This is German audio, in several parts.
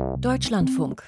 Deutschlandfunk.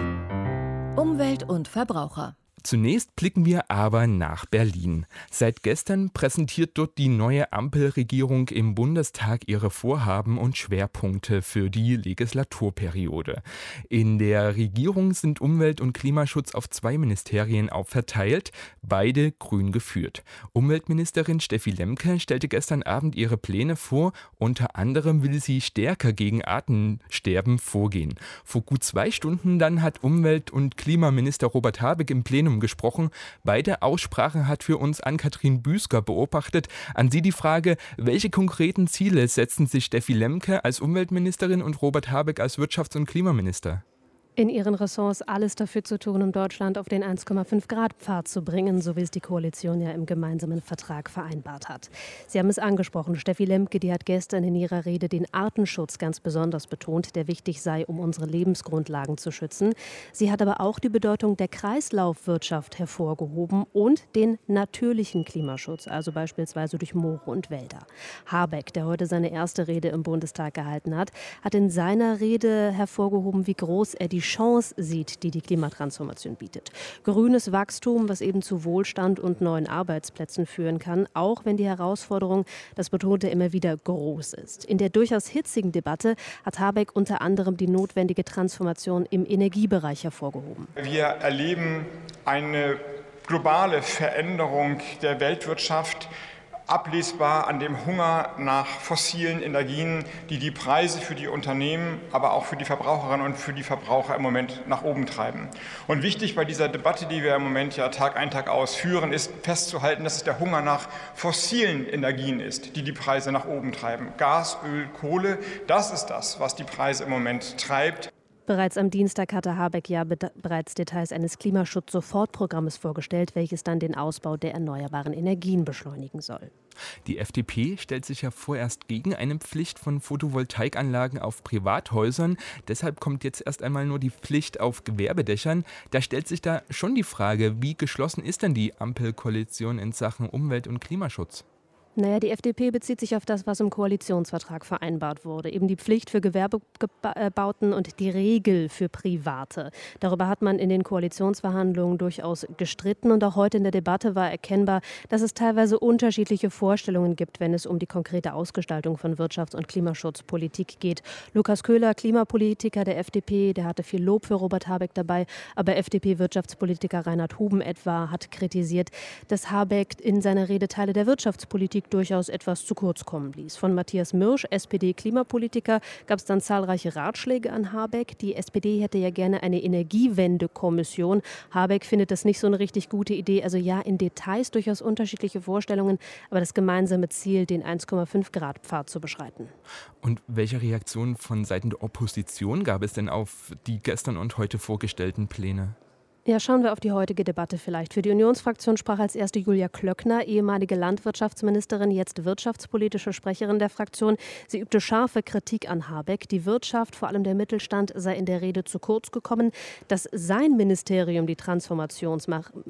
Umwelt und Verbraucher. Zunächst blicken wir aber nach Berlin. Seit gestern präsentiert dort die neue Ampelregierung im Bundestag ihre Vorhaben und Schwerpunkte für die Legislaturperiode. In der Regierung sind Umwelt- und Klimaschutz auf 2 Ministerien verteilt, beide grün geführt. Umweltministerin Steffi Lemke stellte gestern Abend ihre Pläne vor. Unter anderem will sie stärker gegen Artensterben vorgehen. Vor gut 2 Stunden dann hat Umwelt- und Klimaminister Robert Habeck im Plenum gesprochen. Beide Aussprachen hat für uns Ann-Kathrin Büsker beobachtet. An Sie die Frage, welche konkreten Ziele setzen sich Steffi Lemke als Umweltministerin und Robert Habeck als Wirtschafts- und Klimaminister? In ihren Ressorts alles dafür zu tun, um Deutschland auf den 1,5-Grad-Pfad zu bringen, so wie es die Koalition ja im gemeinsamen Vertrag vereinbart hat. Sie haben es angesprochen, Steffi Lemke, die hat gestern in ihrer Rede den Artenschutz ganz besonders betont, der wichtig sei, um unsere Lebensgrundlagen zu schützen. Sie hat aber auch die Bedeutung der Kreislaufwirtschaft hervorgehoben und den natürlichen Klimaschutz, also beispielsweise durch Moore und Wälder. Habeck, der heute seine erste Rede im Bundestag gehalten hat in seiner Rede hervorgehoben, wie groß er die Chance sieht, die die Klimatransformation bietet. Grünes Wachstum, was eben zu Wohlstand und neuen Arbeitsplätzen führen kann, auch wenn die Herausforderung, das betonte immer wieder, groß ist. In der durchaus hitzigen Debatte hat Habeck unter anderem die notwendige Transformation im Energiebereich hervorgehoben. Wir erleben eine globale Veränderung der Weltwirtschaft, ablesbar an dem Hunger nach fossilen Energien, die die Preise für die Unternehmen, aber auch für die Verbraucherinnen und für die Verbraucher im Moment nach oben treiben. Und wichtig bei dieser Debatte, die wir im Moment ja Tag ein, Tag aus führen, ist festzuhalten, dass es der Hunger nach fossilen Energien ist, die die Preise nach oben treiben. Gas, Öl, Kohle, das ist das, was die Preise im Moment treibt. Bereits am Dienstag hatte Habeck ja bereits Details eines Klimaschutz-Sofortprogrammes vorgestellt, welches dann den Ausbau der erneuerbaren Energien beschleunigen soll. Die FDP stellt sich ja vorerst gegen eine Pflicht von Photovoltaikanlagen auf Privathäusern. Deshalb kommt jetzt erst einmal nur die Pflicht auf Gewerbedächern. Da stellt sich da schon die Frage, wie geschlossen ist denn die Ampelkoalition in Sachen Umwelt- und Klimaschutz? Naja, die FDP bezieht sich auf das, was im Koalitionsvertrag vereinbart wurde. Eben die Pflicht für Gewerbebauten und die Regel für Private. Darüber hat man in den Koalitionsverhandlungen durchaus gestritten. Und auch heute in der Debatte war erkennbar, dass es teilweise unterschiedliche Vorstellungen gibt, wenn es um die konkrete Ausgestaltung von Wirtschafts- und Klimaschutzpolitik geht. Lukas Köhler, Klimapolitiker der FDP, der hatte viel Lob für Robert Habeck dabei. Aber FDP-Wirtschaftspolitiker Reinhard Huben etwa hat kritisiert, dass Habeck in seiner Rede Teile der Wirtschaftspolitik durchaus etwas zu kurz kommen ließ. Von Matthias Mirsch, SPD-Klimapolitiker, gab es dann zahlreiche Ratschläge an Habeck. Die SPD hätte ja gerne eine Energiewende-Kommission. Habeck findet das nicht so eine richtig gute Idee. Also ja, in Details durchaus unterschiedliche Vorstellungen, aber das gemeinsame Ziel, den 1,5-Grad-Pfad zu beschreiten. Und welche Reaktionen von Seiten der Opposition gab es denn auf die gestern und heute vorgestellten Pläne? Ja, schauen wir auf die heutige Debatte vielleicht. Für die Unionsfraktion sprach als erste Julia Klöckner, ehemalige Landwirtschaftsministerin, jetzt wirtschaftspolitische Sprecherin der Fraktion. Sie übte scharfe Kritik an Habeck. Die Wirtschaft, vor allem der Mittelstand, sei in der Rede zu kurz gekommen. Dass sein Ministerium die Transformation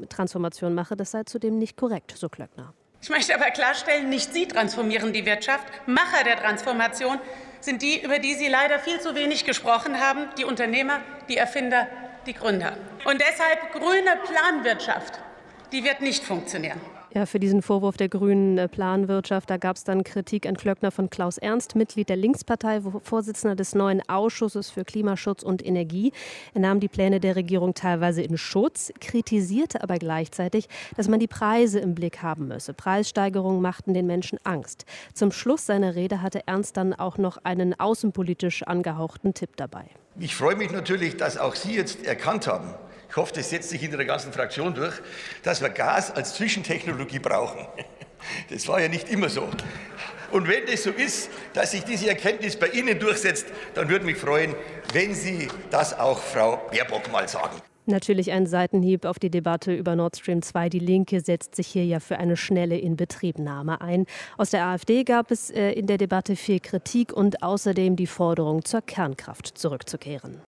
mache, das sei zudem nicht korrekt, so Klöckner. Ich möchte aber klarstellen, nicht Sie transformieren die Wirtschaft. Macher der Transformation sind die, über die Sie leider viel zu wenig gesprochen haben, die Unternehmer, die Erfinder, die Gründer. Und deshalb grüne Planwirtschaft, die wird nicht funktionieren. Ja, für diesen Vorwurf der grünen Planwirtschaft, da gab es dann Kritik an Klöckner von Klaus Ernst, Mitglied der Linkspartei, Vorsitzender des neuen Ausschusses für Klimaschutz und Energie. Er nahm die Pläne der Regierung teilweise in Schutz, kritisierte aber gleichzeitig, dass man die Preise im Blick haben müsse. Preissteigerungen machten den Menschen Angst. Zum Schluss seiner Rede hatte Ernst dann auch noch einen außenpolitisch angehauchten Tipp dabei. Ich freue mich natürlich, dass auch Sie jetzt erkannt haben, ich hoffe, das setzt sich in der ganzen Fraktion durch, dass wir Gas als Zwischentechnologie brauchen. Das war ja nicht immer so. Und wenn das so ist, dass sich diese Erkenntnis bei Ihnen durchsetzt, dann würde mich freuen, wenn Sie das auch Frau Baerbock mal sagen. Natürlich ein Seitenhieb auf die Debatte über Nord Stream 2. Die Linke setzt sich hier ja für eine schnelle Inbetriebnahme ein. Aus der AfD gab es in der Debatte viel Kritik und außerdem die Forderung, zur Kernkraft zurückzukehren.